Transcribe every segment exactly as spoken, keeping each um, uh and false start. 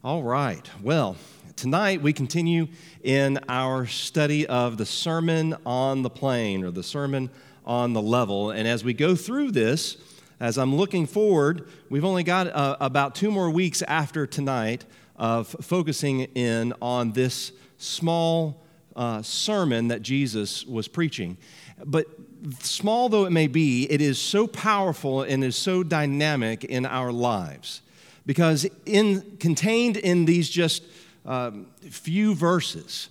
All right. Well, tonight we continue in our study of the Sermon on the Plain, or the Sermon on the Level. And as we go through this, as I'm looking forward, we've only got uh, about two more weeks after tonight of focusing in on this small uh, sermon that Jesus was preaching. But small though it may be, it is so powerful and is so dynamic in our lives. Because in, contained in these just um, few verses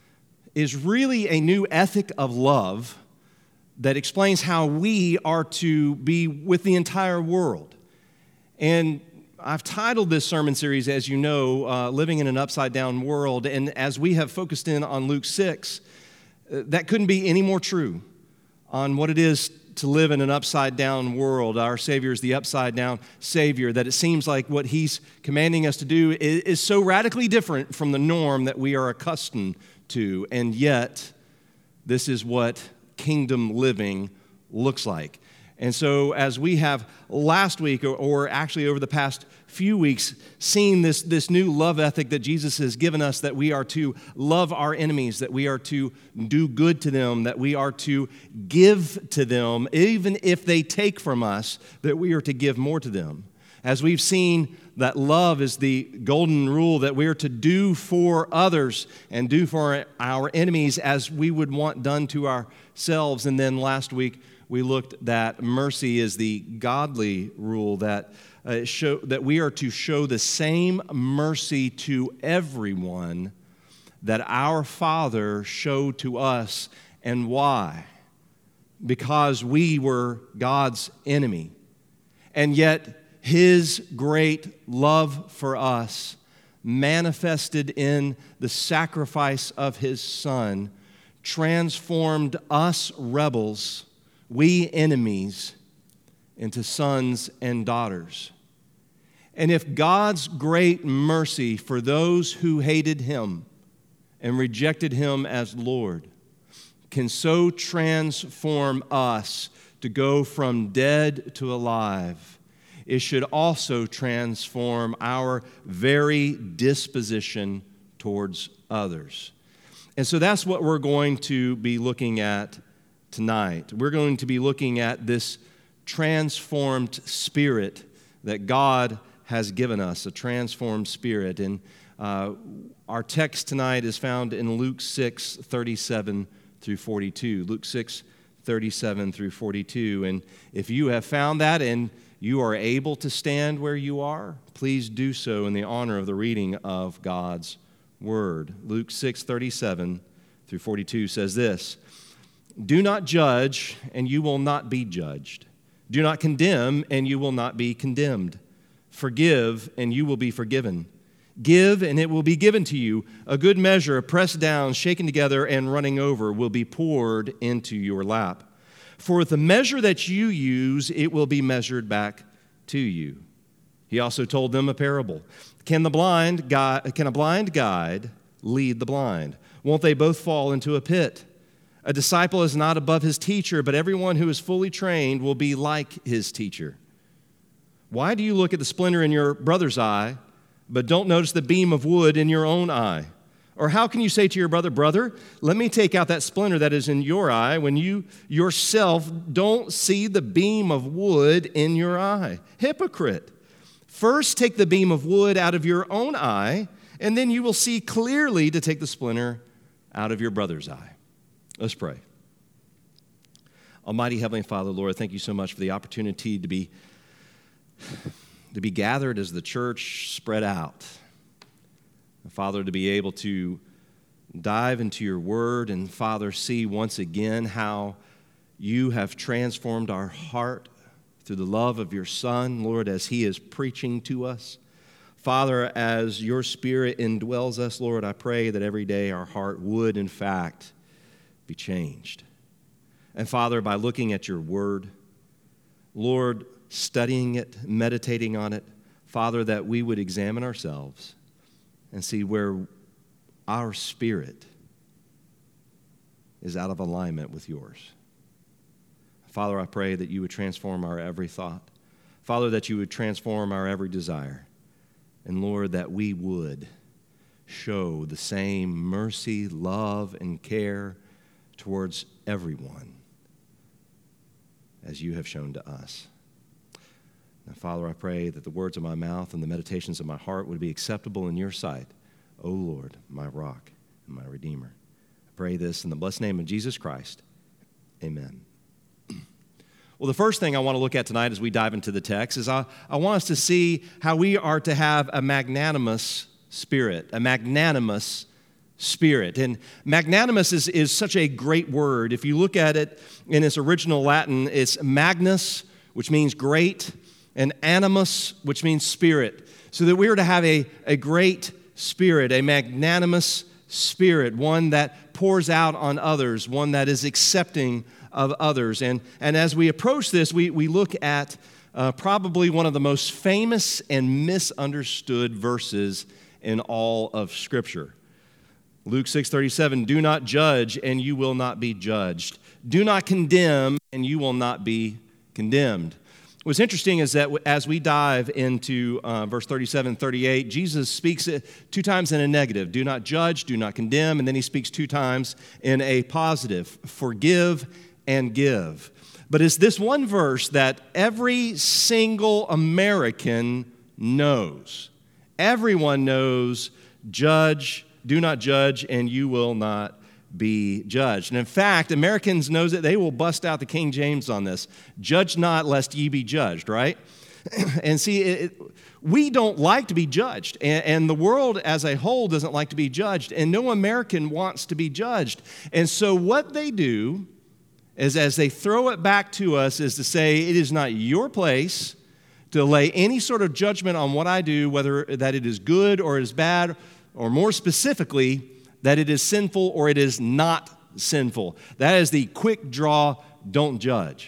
is really a new ethic of love that explains how we are to be with the entire world. And I've titled this sermon series, as you know, uh, Living in an Upside-Down World. And as we have focused in on Luke six, uh, that couldn't be any more true on what it is to live in an upside-down world. Our Savior is the upside-down Savior, that it seems like what He's commanding us to do is, is so radically different from the norm that we are accustomed to, and yet this is what kingdom living looks like. And so as we have last week, or, or actually over the past few weeks, seen this, this new love ethic that Jesus has given us, that we are to love our enemies, that we are to do good to them, that we are to give to them, even if they take from us, that we are to give more to them. As we've seen that love is the golden rule, that we are to do for others and do for our enemies as we would want done to ourselves. And then last week, we looked that mercy is the godly rule, that uh, show that we are to show the same mercy to everyone that our Father showed to us. And why? Because we were God's enemy. And yet His great love for us, manifested in the sacrifice of His Son, transformed us rebels, we enemies, into sons and daughters. And if God's great mercy for those who hated Him and rejected Him as Lord can so transform us to go from dead to alive, it should also transform our very disposition towards others. And so that's what we're going to be looking at tonight. We're going to be looking at this transformed spirit that God has given us, a transformed spirit. And uh, our text tonight is found in Luke six, thirty-seven through forty-two. Luke six, thirty-seven through forty-two. And if you have found that and you are able to stand where you are, please do so in the honor of the reading of God's word. Luke six, thirty-seven through forty-two says this: "Do not judge, and you will not be judged. Do not condemn, and you will not be condemned. Forgive, and you will be forgiven. Give, and it will be given to you. A good measure, pressed down, shaken together, and running over, will be poured into your lap. For with the measure that you use, it will be measured back to you." He also told them a parable. Can the blind guide, can a blind guide lead the blind? Won't they both fall into a pit? A disciple is not above his teacher, but everyone who is fully trained will be like his teacher. Why do you look at the splinter in your brother's eye, but don't notice the beam of wood in your own eye? Or how can you say to your brother, "Brother, let me take out that splinter that is in your eye," when you yourself don't see the beam of wood in your eye? Hypocrite! First take the beam of wood out of your own eye, and then you will see clearly to take the splinter out of your brother's eye. Let's pray. Almighty Heavenly Father, Lord, thank you so much for the opportunity to be, to be gathered as the church spread out. Father, to be able to dive into your word and, Father, see once again how you have transformed our heart through the love of your Son, Lord, as He is preaching to us. Father, as your Spirit indwells us, Lord, I pray that every day our heart would, in fact, be changed. And Father, by looking at your word, Lord, studying it, meditating on it, Father, that we would examine ourselves and see where our spirit is out of alignment with yours. Father, I pray that you would transform our every thought. Father, that you would transform our every desire. And Lord, that we would show the same mercy, love, and care towards everyone as you have shown to us. Now, Father, I pray that the words of my mouth and the meditations of my heart would be acceptable in your sight, O Lord, my rock and my redeemer. I pray this in the blessed name of Jesus Christ. Amen. Well, the first thing I want to look at tonight as we dive into the text is I, I want us to see how we are to have a magnanimous spirit, a magnanimous spirit. And magnanimous is, is such a great word. If you look at it in its original Latin, it's magnus, which means great, and animus, which means spirit. So that we are to have a, a great spirit, a magnanimous spirit, one that pours out on others, one that is accepting of others. And, and as we approach this, we, we look at uh, probably one of the most famous and misunderstood verses in all of Scripture. Luke six thirty-seven, do not judge, and you will not be judged. Do not condemn, and you will not be condemned. What's interesting is that as we dive into uh, verse thirty-seven and thirty-eight, Jesus speaks it two times in a negative. Do not judge, do not condemn, and then he speaks two times in a positive. Forgive and give. But it's this one verse that every single American knows. Everyone knows, judge, do not judge, and you will not be judged. And in fact, Americans knows it. They will bust out the King James on this. Judge not, lest ye be judged, right? And see, it, we don't like to be judged. And, and the world as a whole doesn't like to be judged. And no American wants to be judged. And so what they do is as they throw it back to us is to say, it is not your place to lay any sort of judgment on what I do, whether that it is good or it is bad, or more specifically, that it is sinful or it is not sinful. That is the quick draw, don't judge.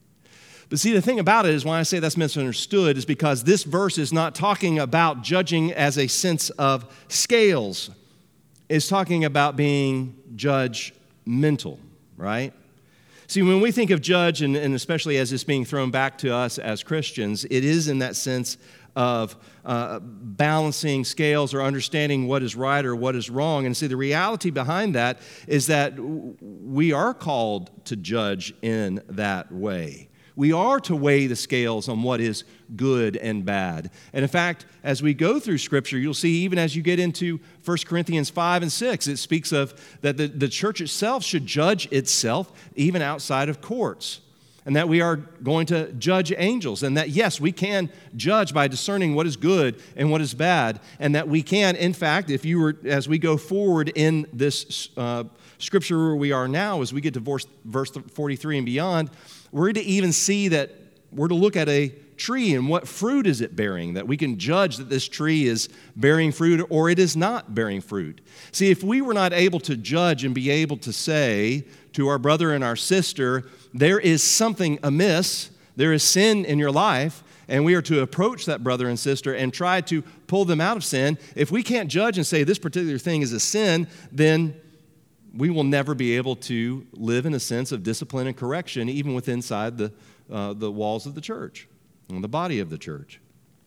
But see, the thing about it is when I say that's misunderstood is because this verse is not talking about judging as a sense of scales. It's talking about being judgmental, right? See, when we think of judge, and, and especially as it's being thrown back to us as Christians, it is in that sense of uh, balancing scales or understanding what is right or what is wrong. And see, the reality behind that is that we are called to judge in that way. We are to weigh the scales on what is good and bad. And in fact, as we go through Scripture, you'll see even as you get into First Corinthians five and six, it speaks of that the, the church itself should judge itself even outside of courts. And that we are going to judge angels. And that, yes, we can judge by discerning what is good and what is bad. And that we can, in fact, if you were, as we go forward in this uh, Scripture where we are now, as we get to verse, verse forty-three and beyond, we're to even see that we're to look at a tree and what fruit is it bearing, that we can judge that this tree is bearing fruit or it is not bearing fruit. See, if we were not able to judge and be able to say to our brother and our sister, there is something amiss, there is sin in your life, and we are to approach that brother and sister and try to pull them out of sin, if we can't judge and say this particular thing is a sin, then we will never be able to live in a sense of discipline and correction, even within inside the, uh, the walls of the church, and the body of the church.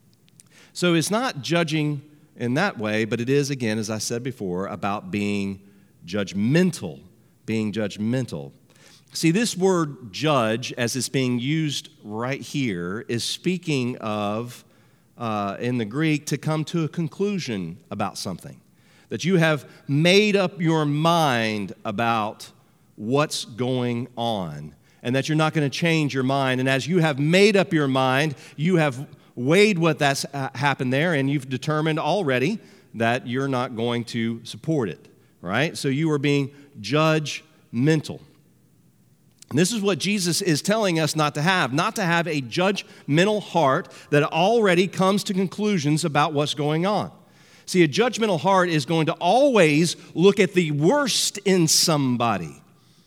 So it's not judging in that way, but it is, again, as I said before, about being judgmental, being judgmental. See, this word judge, as it's being used right here, is speaking of, uh, in the Greek, to come to a conclusion about something. That you have made up your mind about what's going on, and that you're not going to change your mind. And as you have made up your mind, you have weighed what that's happened there, and you've determined already that you're not going to support it, right? So you are being judgmental. And this is what Jesus is telling us not to have, not to have a judgmental heart that already comes to conclusions about what's going on. See, a judgmental heart is going to always look at the worst in somebody.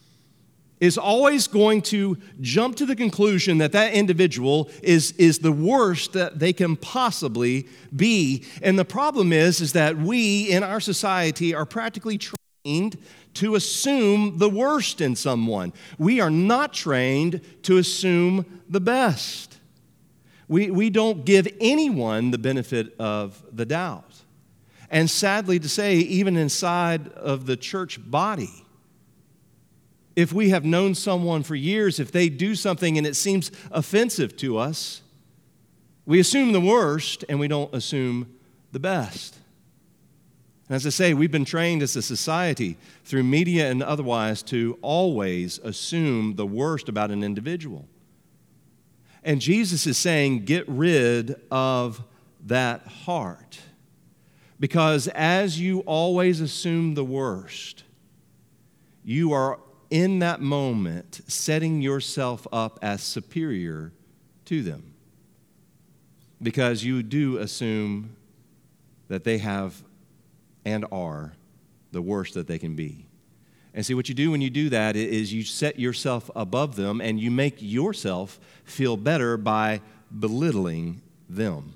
Is always going to jump to the conclusion that that individual is, is the worst that they can possibly be. And the problem is, is that we in our society are practically trained to assume the worst in someone. We are not trained to assume the best. We, we don't give anyone the benefit of the doubt. And sadly to say, even inside of the church body, if we have known someone for years, if they do something and it seems offensive to us, we assume the worst and we don't assume the best. And as I say, we've been trained as a society through media and otherwise to always assume the worst about an individual. And Jesus is saying, get rid of that heart. Because as you always assume the worst, you are in that moment setting yourself up as superior to them. Because you do assume that they have and are the worst that they can be. And see, what you do when you do that is you set yourself above them and you make yourself feel better by belittling them.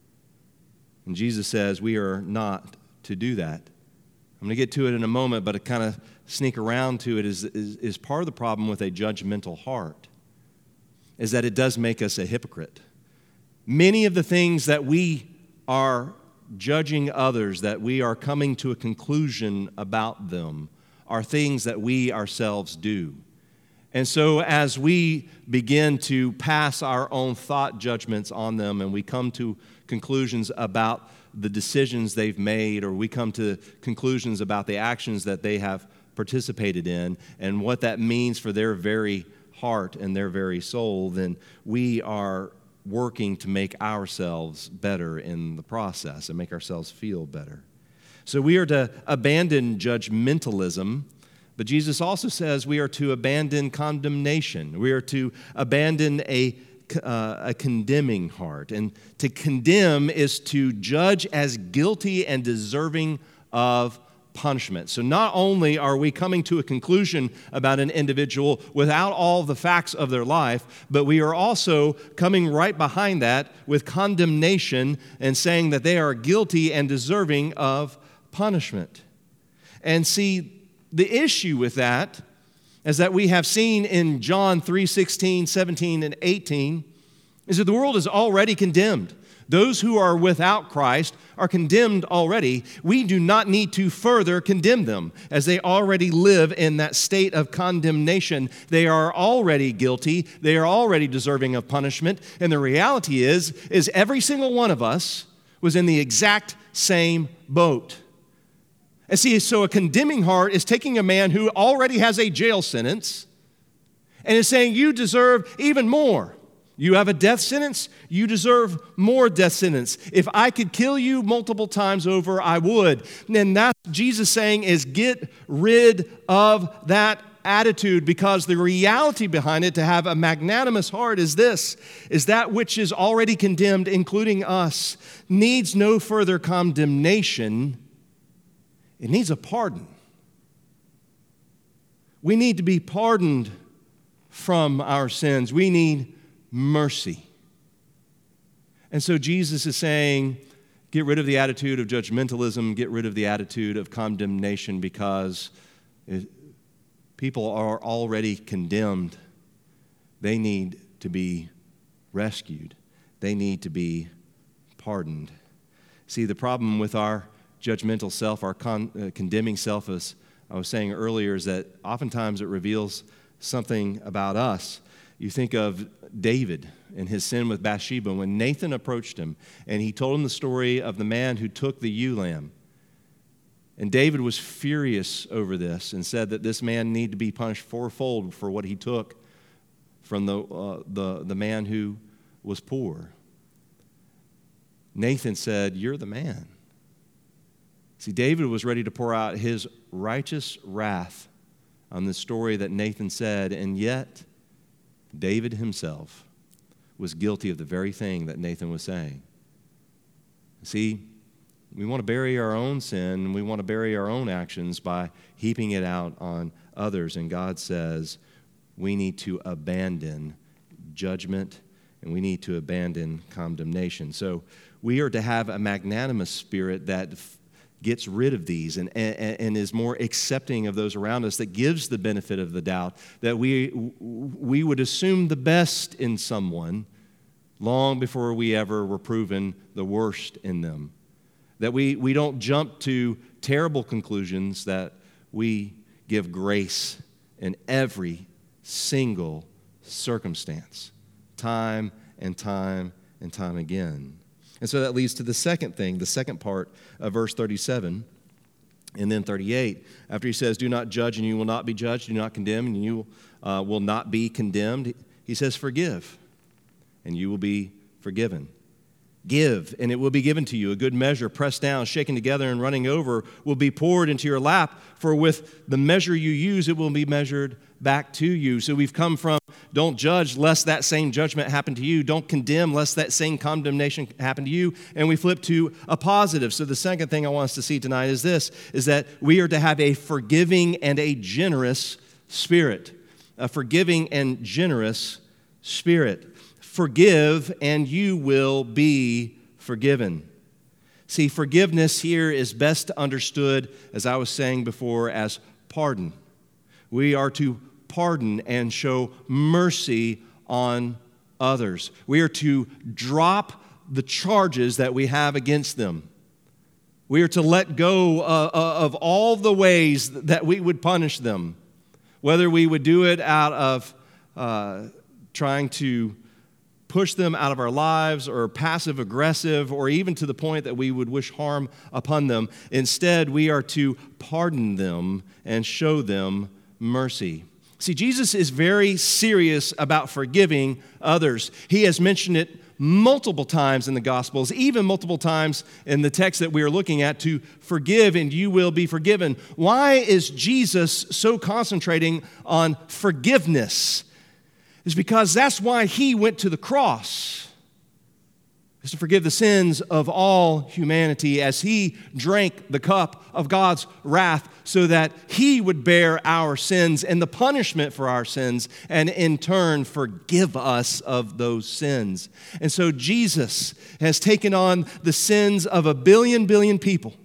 And Jesus says we are not to do that. I'm going to get to it in a moment, but to kind of sneak around to it is, is, is part of the problem with a judgmental heart, is that it does make us a hypocrite. Many of the things that we are judging others, that we are coming to a conclusion about them, are things that we ourselves do. And so as we begin to pass our own thought judgments on them and we come to conclusions about the decisions they've made, or we come to conclusions about the actions that they have participated in and what that means for their very heart and their very soul, then we are working to make ourselves better in the process and make ourselves feel better. So we are to abandon judgmentalism, but Jesus also says we are to abandon condemnation. We are to abandon a, uh, a condemning heart. And to condemn is to judge as guilty and deserving of punishment. So not only are we coming to a conclusion about an individual without all the facts of their life, but we are also coming right behind that with condemnation and saying that they are guilty and deserving of punishment. And see, the issue with that is that we have seen in John three sixteen, seventeen, and eighteen is that the world is already condemned. Those who are without Christ are condemned already. We do not need to further condemn them, as they already live in that state of condemnation. They are already guilty. They are already deserving of punishment. And the reality is, is every single one of us was in the exact same boat. And see, so a condemning heart is taking a man who already has a jail sentence and is saying, you deserve even more. You have a death sentence, you deserve more death sentence. If I could kill you multiple times over, I would. And that's Jesus saying is get rid of that attitude, because the reality behind it, to have a magnanimous heart, is this, is that which is already condemned, including us, needs no further condemnation. It needs a pardon. We need to be pardoned from our sins. We need mercy. And so Jesus is saying, get rid of the attitude of judgmentalism, get rid of the attitude of condemnation, because it, people are already condemned. They need to be rescued. They need to be pardoned. See, the problem with our judgmental self, our con, uh, condemning self, as I was saying earlier, is that oftentimes it reveals something about us. You think of David and his sin with Bathsheba. When Nathan approached him and he told him the story of the man who took the ewe lamb, and David was furious over this and said that this man needed to be punished fourfold for what he took from the, uh, the, the man who was poor. Nathan said, you're the man. See, David was ready to pour out his righteous wrath on the story that Nathan said, and yet David himself was guilty of the very thing that Nathan was saying. See, we want to bury our own sin, and we want to bury our own actions by heaping it out on others, and God says we need to abandon judgment and we need to abandon condemnation. So we are to have a magnanimous spirit that gets rid of these and, and, and is more accepting of those around us, that gives the benefit of the doubt, that we, we would assume the best in someone, long before we ever were proven the worst in them. That we, we don't jump to terrible conclusions, that we give grace in every single circumstance, time and time and time again. And so that leads to the second thing, the second part of verse thirty-seven and then thirty-eight. After he says, do not judge and you will not be judged, do not condemn and you uh, will not be condemned, he says, forgive and you will be forgiven. Give, and it will be given to you. A good measure, pressed down, shaken together, and running over, will be poured into your lap. For with the measure you use, it will be measured back to you. So we've come from don't judge lest that same judgment happen to you. Don't condemn lest that same condemnation happen to you. And we flip to a positive. So the second thing I want us to see tonight is this, is that we are to have a forgiving and a generous spirit. A forgiving and generous spirit. Forgive, and you will be forgiven. See, forgiveness here is best understood, as I was saying before, as pardon. We are to pardon and show mercy on others. We are to drop the charges that we have against them. We are to let go uh, of all the ways that we would punish them, whether we would do it out of uh, trying to push them out of our lives, or passive aggressive, or even to the point that we would wish harm upon them. Instead, we are to pardon them and show them mercy. See, Jesus is very serious about forgiving others. He has mentioned it multiple times in the Gospels, even multiple times in the text that we are looking at, to forgive and you will be forgiven. Why is Jesus so concentrating on forgiveness? Is because that's why he went to the cross, is to forgive the sins of all humanity as he drank the cup of God's wrath so that he would bear our sins and the punishment for our sins and in turn forgive us of those sins. And so Jesus has taken on the sins of a billion, billion people.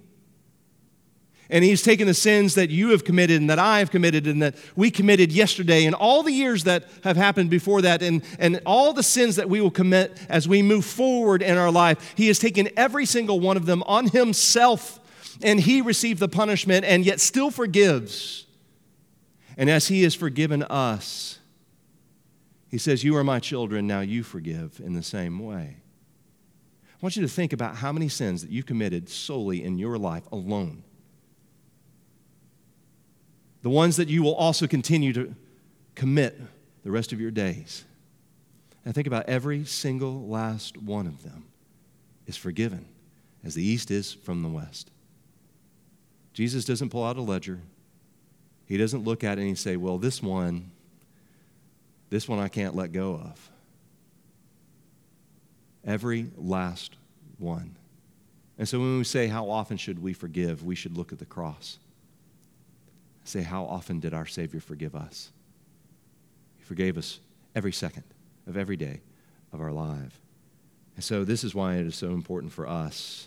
And he's taken the sins that you have committed and that I have committed and that we committed yesterday and all the years that have happened before that and, and all the sins that we will commit as we move forward in our life. He has taken every single one of them on himself, and he received the punishment and yet still forgives. And as he has forgiven us, he says, you are my children, now you forgive in the same way. I want you to think about how many sins that you committed solely in your life alone. The ones that you will also continue to commit the rest of your days. And think about every single last one of them is forgiven as the east is from the west. Jesus doesn't pull out a ledger. He doesn't look at it and say, well, this one, this one I can't let go of. Every last one. And so when we say how often should we forgive, we should look at the cross. Say, how often did our Savior forgive us? He forgave us every second of every day of our life. And so this is why it is so important for us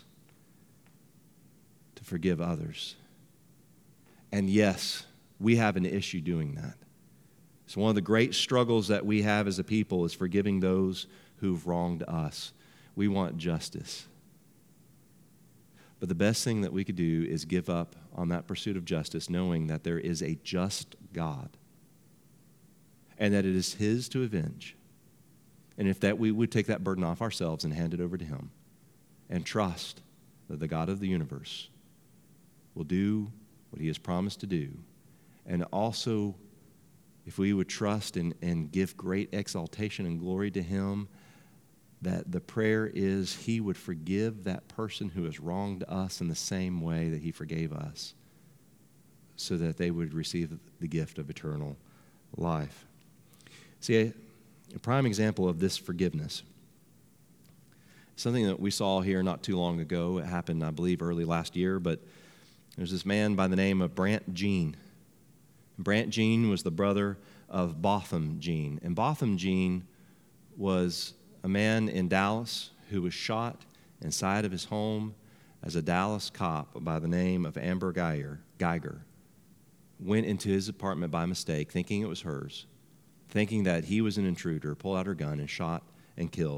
to forgive others. And yes, we have an issue doing that. So one of the great struggles that we have as a people is forgiving those who've wronged us. We want justice. But the best thing that we could do is give up on that pursuit of justice, knowing that there is a just God and that it is his to avenge. And if that we would take that burden off ourselves and hand it over to him and trust that the God of the universe will do what he has promised to do. And also, if we would trust and, and give great exaltation and glory to him, that the prayer is he would forgive that person who has wronged us in the same way that he forgave us, so that they would receive the gift of eternal life. See, a, a prime example of this forgiveness, something that we saw here not too long ago. It happened, I believe, early last year, but there's this man by the name of Brant Jean. Brant Jean was the brother of Botham Jean, and Botham Jean was a man in Dallas who was shot inside of his home as a Dallas cop by the name of Amber Geiger, Geiger went into his apartment by mistake, thinking it was hers, thinking that he was an intruder, pulled out her gun and shot and killed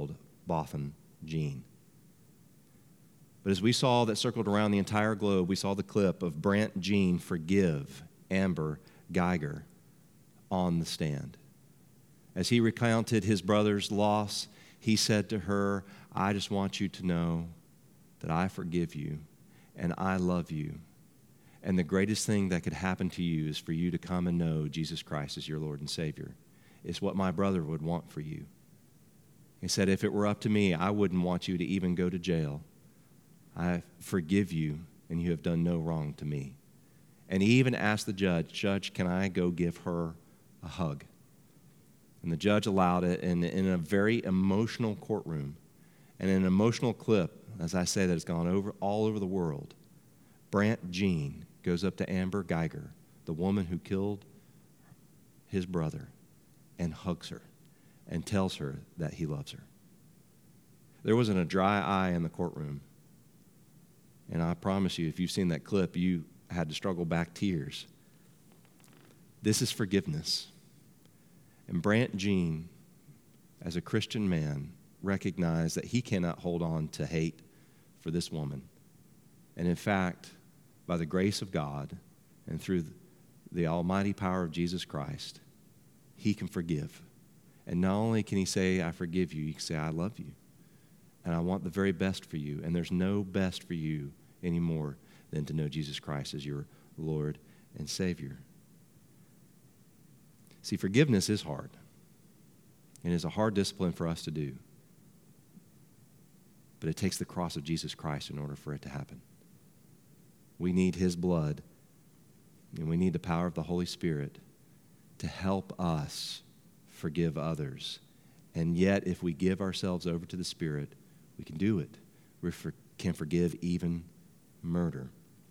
Botham Jean. But as we saw that circled around the entire globe, we saw the clip of Brant Jean forgive Amber Guyger on the stand. As he recounted his brother's loss, he said to her, I just want you to know that I forgive you and I love you. And the greatest thing that could happen to you is for you to come and know Jesus Christ as your Lord and Savior. It's what my brother would want for you. He said, if it were up to me, I wouldn't want you to even go to jail. I forgive you, and you have done no wrong to me. And he even asked the judge, Judge, can I go give her a hug? And the judge allowed it in, in a very emotional courtroom. And in an emotional clip, as I say, that has gone over all over the world, Brant Jean goes up to Amber Guyger, the woman who killed his brother, and hugs her and tells her that he loves her. There wasn't a dry eye in the courtroom. And I promise you, if you've seen that clip, you had to struggle back tears. This is forgiveness. And Brant Jean, as a Christian man, recognized that he cannot hold on to hate for this woman. And in fact, by the grace of God and through the almighty power of Jesus Christ, he can forgive. And not only can he say, I forgive you, he can say, I love you. And I want the very best for you. And there's no best for you anymore than to know Jesus Christ as your Lord and Savior. See, forgiveness is hard. And it's a hard discipline for us to do. But it takes the cross of Jesus Christ in order for it to happen. We need his blood, and we need the power of the Holy Spirit to help us forgive others. And yet, if we give ourselves over to the Spirit, we can do it. We for, can forgive even murder.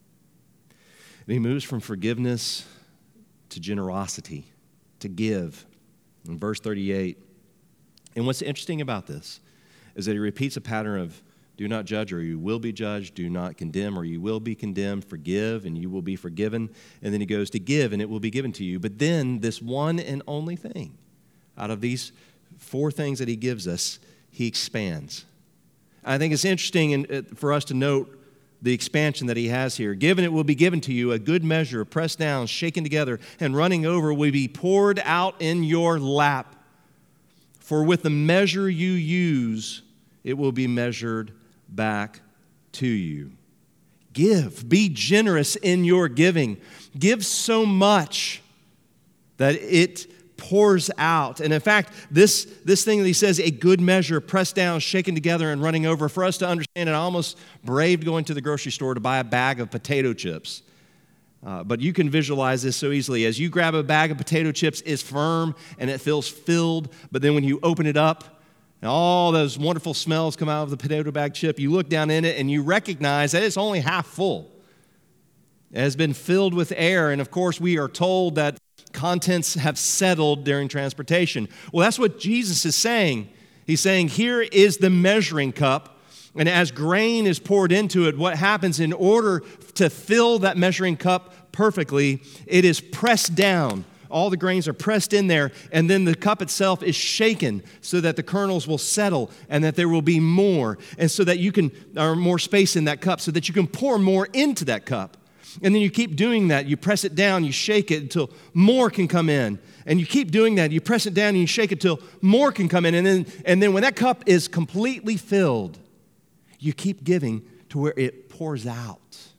And he moves from forgiveness to generosity, to give. In verse thirty-eight, and what's interesting about this is that he repeats a pattern of do not judge or you will be judged, do not condemn or you will be condemned, forgive and you will be forgiven. And then he goes to give and it will be given to you. But then this one and only thing, out of these four things that he gives us, he expands. I think it's interesting for us to note the expansion that he has here. Given it will be given to you, a good measure, pressed down, shaken together, and running over will be poured out in your lap. For with the measure you use, it will be measured back to you. Give. Be generous in your giving. Give so much that it pours out. And in fact, this, this thing that he says, a good measure, pressed down, shaken together, and running over, for us to understand, and I almost braved going to the grocery store to buy a bag of potato chips. Uh, but you can visualize this so easily. As you grab a bag of potato chips, it's firm and it feels filled, but then when you open it up, and all those wonderful smells come out of the potato bag chip, you look down in it and you recognize that it's only half full. It has been filled with air, and of course we are told that contents have settled during transportation. Well, that's what Jesus is saying. He's saying, here is the measuring cup, and as grain is poured into it, what happens in order to fill that measuring cup perfectly, it is pressed down. All the grains are pressed in there, and then the cup itself is shaken so that the kernels will settle and that there will be more, and so that you can, or more space in that cup, so that you can pour more into that cup. And then you keep doing that. You press it down, you shake it until more can come in. And you keep doing that. You press it down and you shake it until more can come in. And then, and then when that cup is completely filled, you keep giving to where it pours out.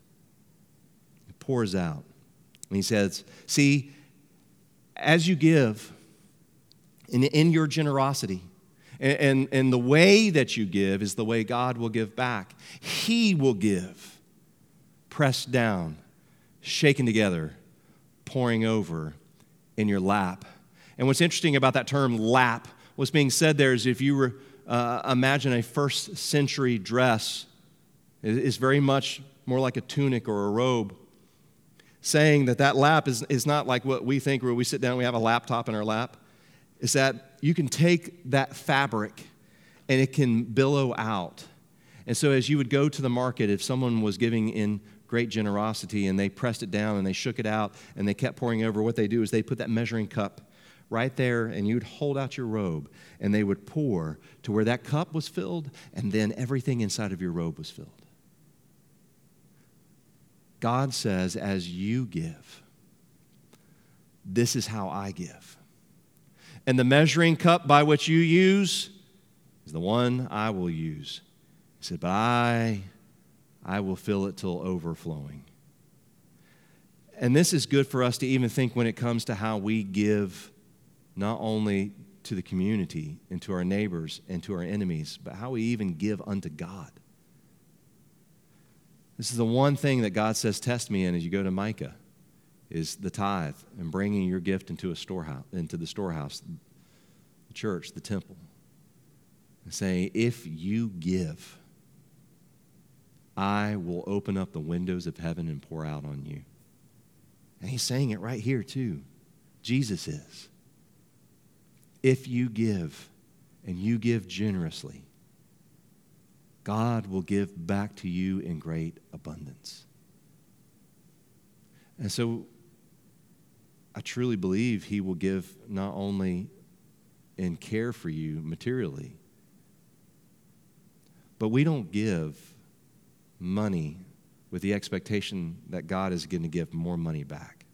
It pours out. And he says, see, as you give, in, in your generosity, and, and, and the way that you give is the way God will give back. He will give, pressed down, shaken together, pouring over in your lap. And what's interesting about that term, lap, what's being said there is if you were, uh, imagine a first century dress, it's very much more like a tunic or a robe, saying that that lap is, is not like what we think where we sit down and we have a laptop in our lap. Is that you can take that fabric and it can billow out. And so as you would go to the market, if someone was giving in great generosity and they pressed it down and they shook it out and they kept pouring over, what they do is they put that measuring cup right there, and you'd hold out your robe, and they would pour to where that cup was filled, and then everything inside of your robe was filled. God says, as you give, this is how I give. And the measuring cup by which you use is the one I will use. He said, but I, I will fill it till overflowing. And this is good for us to even think when it comes to how we give not only to the community and to our neighbors and to our enemies, but how we even give unto God. This is the one thing that God says, test me in as you go to Micah, is the tithe and bringing your gift into a storehouse, into the storehouse, the church, the temple. And saying, if you give, I will open up the windows of heaven and pour out on you. And he's saying it right here too. Jesus is. If you give, and you give generously, God will give back to you in great abundance. And so I truly believe he will give not only in care for you materially, but we don't give money with the expectation that God is going to give more money back.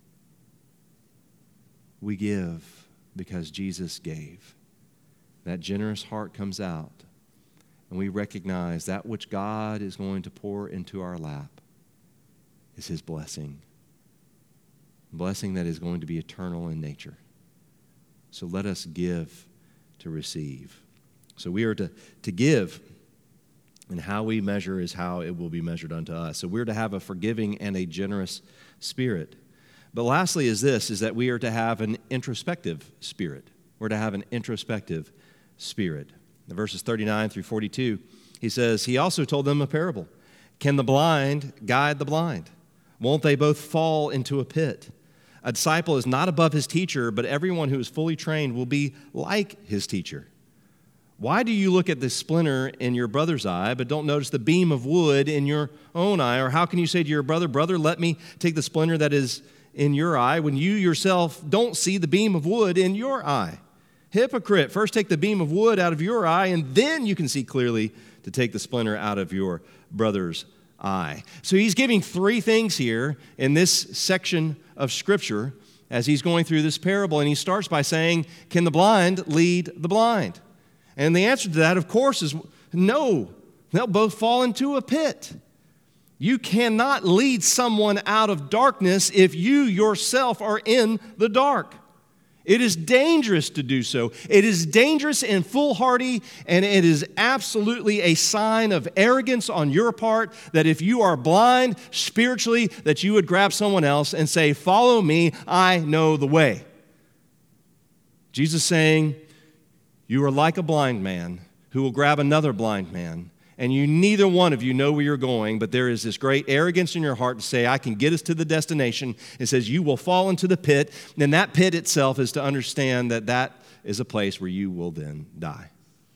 We give because Jesus gave. That generous heart comes out, and we recognize that which God is going to pour into our lap is his blessing. Blessing that is going to be eternal in nature. So let us give to receive. So we are to, to give, and how we measure is how it will be measured unto us. So we're to have a forgiving and a generous spirit. But lastly is this, is that we are to have an introspective spirit. We're to have an introspective spirit. In verses thirty-nine through forty-two, he says, he also told them a parable. Can the blind guide the blind? Won't they both fall into a pit? A disciple is not above his teacher, but everyone who is fully trained will be like his teacher. Why do you look at the splinter in your brother's eye, but don't notice the beam of wood in your own eye? Or how can you say to your brother, brother, let me take the splinter that is in your eye, when you yourself don't see the beam of wood in your eye? Hypocrite, first take the beam of wood out of your eye, and then you can see clearly to take the splinter out of your brother's eye. So he's giving three things here in this section of Scripture as he's going through this parable, and he starts by saying, can the blind lead the blind? And the answer to that, of course, is no. They'll both fall into a pit. You cannot lead someone out of darkness if you yourself are in the dark. It is dangerous to do so. It is dangerous and foolhardy, and it is absolutely a sign of arrogance on your part that if you are blind spiritually, that you would grab someone else and say, follow me, I know the way. Jesus saying, you are like a blind man who will grab another blind man, and you neither one of you know where you're going, but there is this great arrogance in your heart to say, I can get us to the destination. It says you will fall into the pit, and that pit itself is to understand that that is a place where you will then die.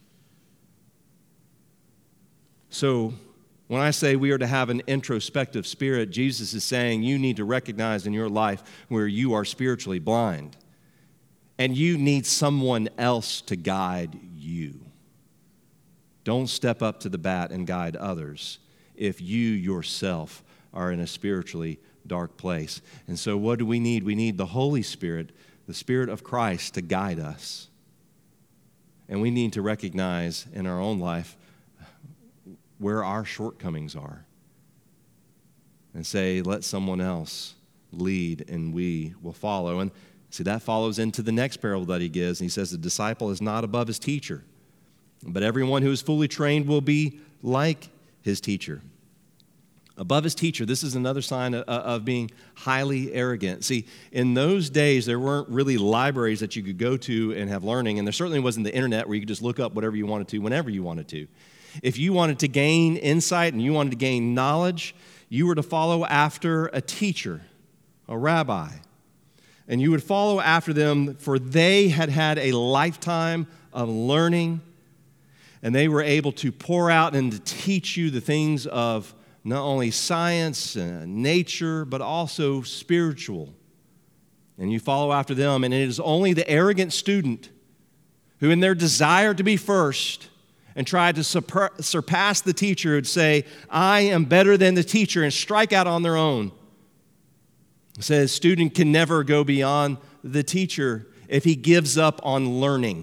So when I say we are to have an introspective spirit, Jesus is saying you need to recognize in your life where you are spiritually blind, and you need someone else to guide you. Don't step up to the bat and guide others if you yourself are in a spiritually dark place. And so what do we need? We need the Holy Spirit, the Spirit of Christ, to guide us. And we need to recognize in our own life where our shortcomings are and say, let someone else lead and we will follow. And see, that follows into the next parable that he gives. And he says the disciple is not above his teacher, but everyone who is fully trained will be like his teacher. Above his teacher, this is another sign of, of being highly arrogant. See, in those days, there weren't really libraries that you could go to and have learning, and there certainly wasn't the internet where you could just look up whatever you wanted to whenever you wanted to. If you wanted to gain insight and you wanted to gain knowledge, you were to follow after a teacher, a rabbi. And you would follow after them, for they had had a lifetime of learning, and they were able to pour out and to teach you the things of not only science and nature, but also spiritual and you follow after them, and it is only the arrogant student who, in their desire to be first and try to surpass the teacher, would say, I am better than the teacher, and strike out on their own. It says, student can never go beyond the teacher if he gives up on learning.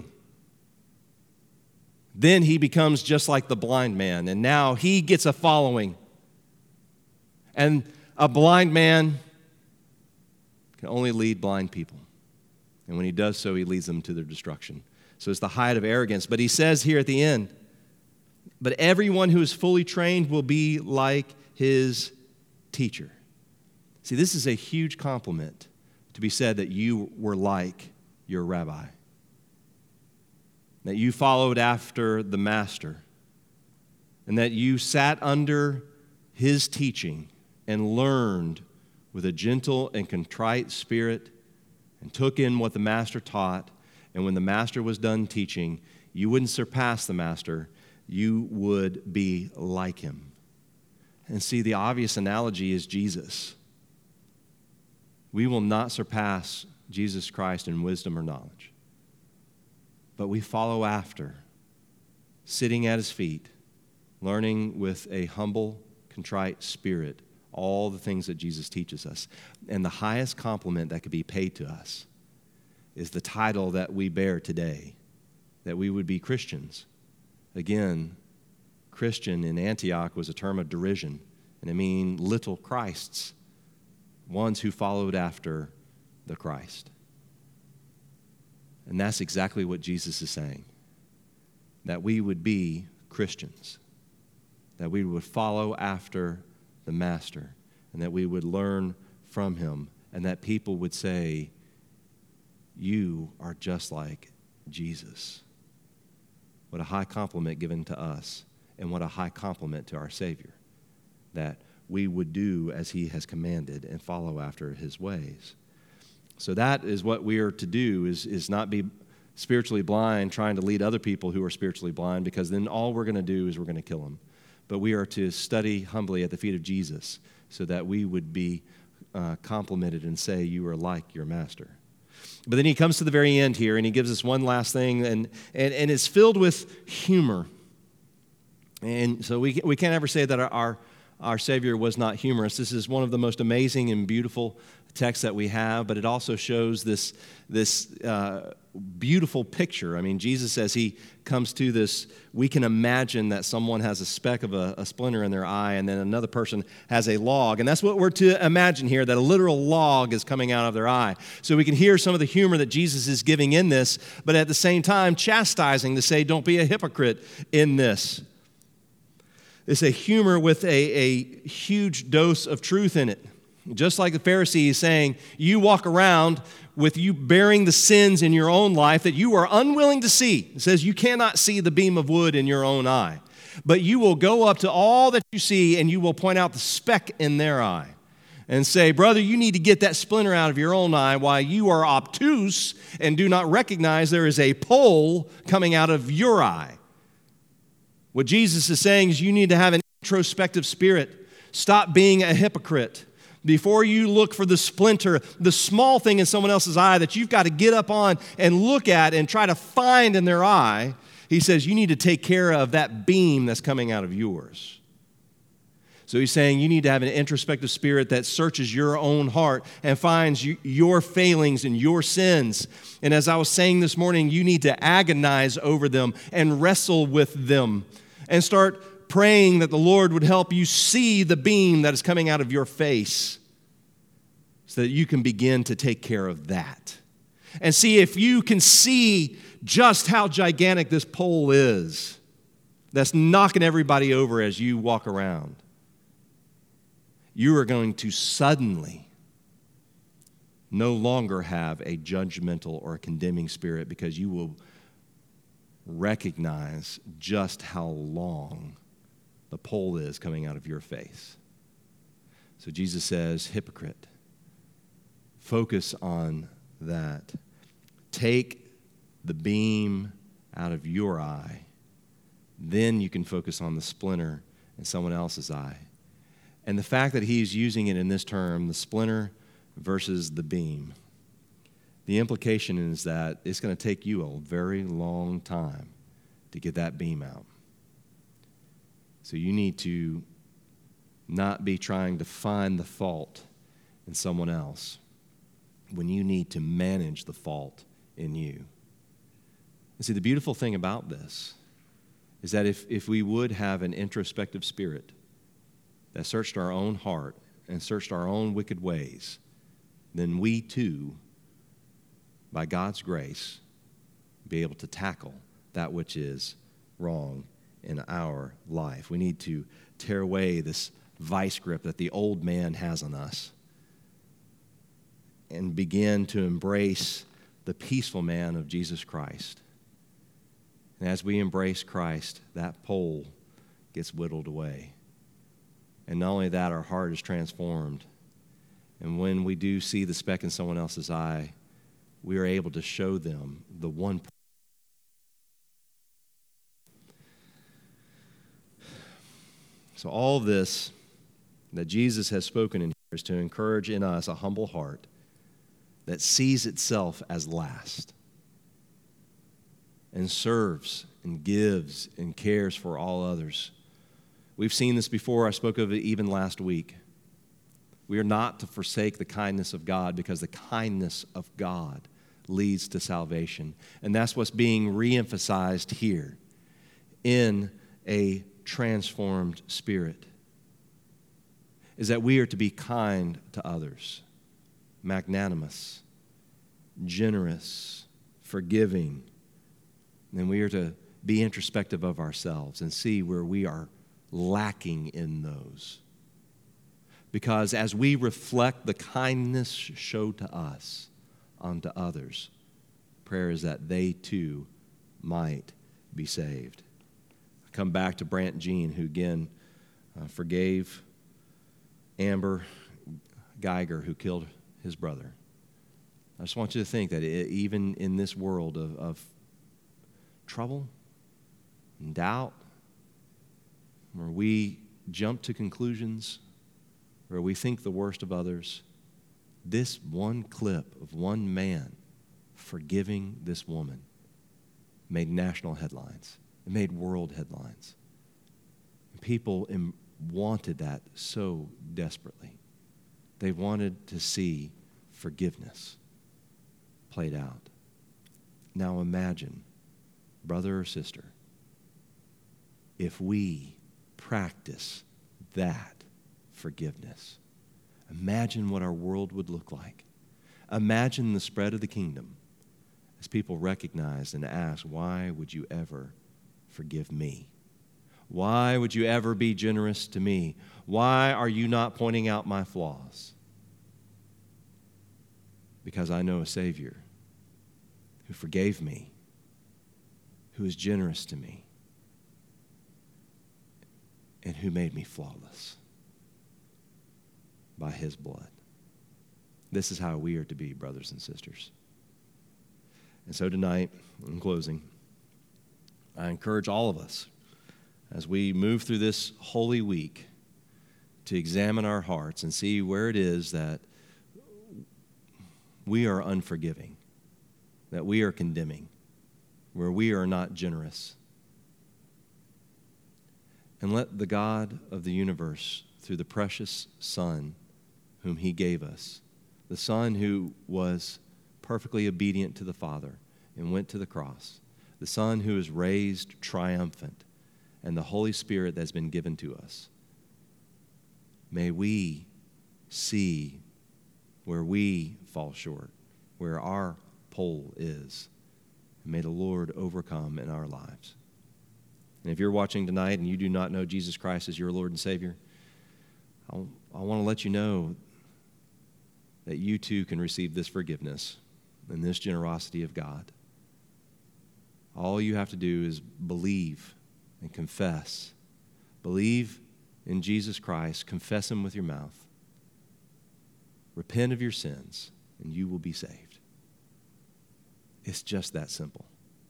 Then he becomes just like the blind man, and now he gets a following. And a blind man can only lead blind people. And when he does so, he leads them to their destruction. So it's the height of arrogance. But he says here at the end, but everyone who is fully trained will be like his teacher. See, this is a huge compliment to be said that you were like your rabbi, that you followed after the master, and that you sat under his teaching and learned with a gentle and contrite spirit and took in what the master taught. And when the master was done teaching, you wouldn't surpass the master, you would be like him. And see, the obvious analogy is Jesus. We will not surpass Jesus Christ in wisdom or knowledge, but we follow after, sitting at his feet, learning with a humble, contrite spirit all the things that Jesus teaches us. And the highest compliment that could be paid to us is the title that we bear today, that we would be Christians. Again, Christian in Antioch was a term of derision, and it means little Christs, ones who followed after the Christ. And that's exactly what Jesus is saying, that we would be Christians, that we would follow after the Master, and that we would learn from him, and that people would say, you are just like Jesus. What a high compliment given to us, and what a high compliment to our Savior, that we would do as he has commanded and follow after his ways. So that is what we are to do, is, is not be spiritually blind trying to lead other people who are spiritually blind, because then all we're going to do is we're going to kill them. But we are to study humbly at the feet of Jesus so that we would be uh, complimented and say, you are like your master. But then he comes to the very end here, and he gives us one last thing, and, and, and it's filled with humor. And so we, we can't ever say that our, our, our Savior was not humorous. This is one of the most amazing and beautiful texts that we have, but it also shows this, this uh, beautiful picture. I mean, Jesus, as he comes to this, we can imagine that someone has a speck of a, a splinter in their eye, and then another person has a log. And that's what we're to imagine here, that a literal log is coming out of their eye. So we can hear some of the humor that Jesus is giving in this, but at the same time chastising to say, don't be a hypocrite in this. It's a humor with a, a huge dose of truth in it. Just like the Pharisees saying, you walk around with you bearing the sins in your own life that you are unwilling to see. It says you cannot see the beam of wood in your own eye. But you will go up to all that you see and you will point out the speck in their eye and say, brother, you need to get that splinter out of your own eye while you are obtuse and do not recognize there is a pole coming out of your eye. What Jesus is saying is you need to have an introspective spirit. Stop being a hypocrite. Before you look for the splinter, the small thing in someone else's eye that you've got to get up on and look at and try to find in their eye, he says you need to take care of that beam that's coming out of yours. So he's saying you need to have an introspective spirit that searches your own heart and finds you, your failings and your sins. And as I was saying this morning, you need to agonize over them and wrestle with them and start praying that the Lord would help you see the beam that is coming out of your face so that you can begin to take care of that. And see if you can see just how gigantic this pole is that's knocking everybody over as you walk around. You are going to suddenly no longer have a judgmental or a condemning spirit, because you will recognize just how long the pole is coming out of your face. So Jesus says, hypocrite, focus on that. Take the beam out of your eye. Then you can focus on the splinter in someone else's eye. And the fact that he's using it in this term, the splinter versus the beam, the implication is that it's going to take you a very long time to get that beam out. So you need to not be trying to find the fault in someone else when you need to manage the fault in you. And see, the beautiful thing about this is that if, if we would have an introspective spirit that searched our own heart and searched our own wicked ways, then we too, by God's grace, be able to tackle that which is wrong in our life. We need to tear away this vice grip that the old man has on us and begin to embrace the peaceful man of Jesus Christ. And as we embrace Christ, that pole gets whittled away. And not only that, our heart is transformed. And when we do see the speck in someone else's eye, we are able to show them the one. So all this that Jesus has spoken in here is to encourage in us a humble heart that sees itself as last and serves and gives and cares for all others. We've seen this before. I spoke of it even last week. We are not to forsake the kindness of God because the kindness of God leads to salvation. And that's what's being reemphasized here in a transformed spirit, is that we are to be kind to others, magnanimous, generous, forgiving. And we are to be introspective of ourselves and see where we are lacking in those. Because as we reflect the kindness showed to us onto others, prayer is that they too might be saved. I come back to Brant Jean, who again uh, forgave Amber Geiger, who killed his brother. I just want you to think that it, even in this world of, of trouble and doubt, where we jump to conclusions, where we think the worst of others, this one clip of one man forgiving this woman made national headlines. It made world headlines. And people in, wanted that so desperately. They wanted to see forgiveness played out. Now imagine, brother or sister, if we practice that forgiveness. Imagine what our world would look like. Imagine the spread of the kingdom as people recognize and ask, why would you ever forgive me? Why would you ever be generous to me? Why are you not pointing out my flaws? Because I know a Savior who forgave me, who is generous to me, and who made me flawless by his blood. This is how we are to be, brothers and sisters. And so tonight, in closing, I encourage all of us, as we move through this holy week, to examine our hearts and see where it is that we are unforgiving, that we are condemning, where we are not generous. And let the God of the universe, through the precious Son whom he gave us, the Son who was perfectly obedient to the Father and went to the cross, the Son who is raised triumphant, and the Holy Spirit that's been given to us, may we see where we fall short, where our pole is, and may the Lord overcome in our lives. And if you're watching tonight and you do not know Jesus Christ as your Lord and Savior, I'll, I want to let you know that you too can receive this forgiveness and this generosity of God. All you have to do is believe and confess. Believe in Jesus Christ, confess him with your mouth, repent of your sins, and you will be saved. It's just that simple.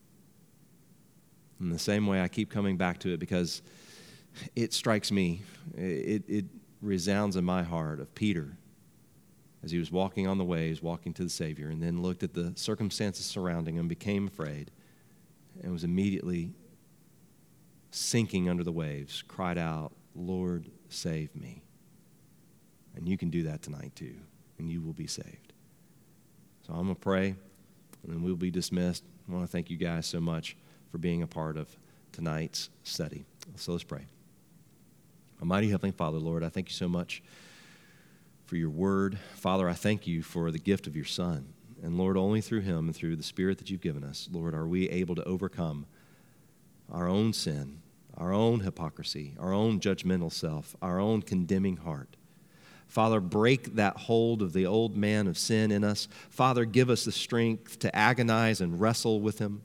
In the same way, I keep coming back to it because it strikes me, it, it resounds in my heart of Peter as he was walking on the waves, walking to the Savior, and then looked at the circumstances surrounding him, became afraid, and was immediately sinking under the waves, cried out, "Lord, save me." And you can do that tonight too, and you will be saved. So I'm going to pray, and then we'll be dismissed. I want to thank you guys so much for being a part of tonight's study. So let's pray. Almighty Heavenly Father, Lord, I thank you so much for your word. Father, I thank you for the gift of your Son. And Lord, only through him and through the Spirit that you've given us, Lord, are we able to overcome our own sin, our own hypocrisy, our own judgmental self, our own condemning heart. Father, break that hold of the old man of sin in us. Father, give us the strength to agonize and wrestle with him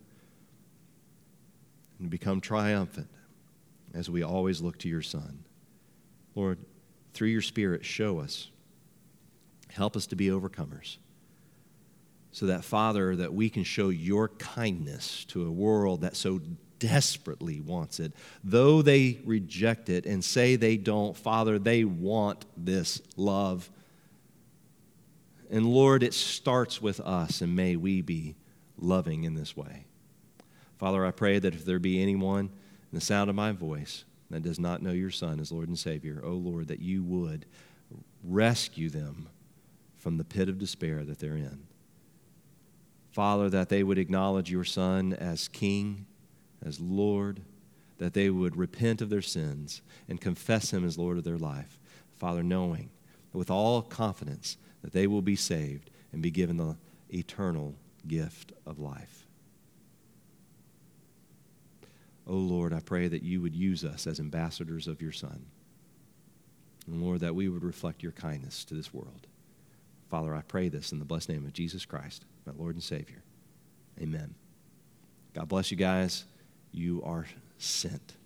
and become triumphant as we always look to your Son. Lord, through your Spirit, show us. Help us to be overcomers so that, Father, that we can show your kindness to a world that so desperately wants it. Though they reject it and say they don't, Father, they want this love. And Lord, it starts with us, and may we be loving in this way. Father, I pray that if there be anyone in the sound of my voice that does not know your Son as Lord and Savior, oh Lord, that you would rescue them from the pit of despair that they're in. Father, that they would acknowledge your Son as King, as Lord, that they would repent of their sins and confess him as Lord of their life. Father, knowing with all confidence that they will be saved and be given the eternal gift of life. Oh Lord, I pray that you would use us as ambassadors of your Son. And Lord, that we would reflect your kindness to this world. Father, I pray this in the blessed name of Jesus Christ, my Lord and Savior. Amen. God bless you guys. You are sent.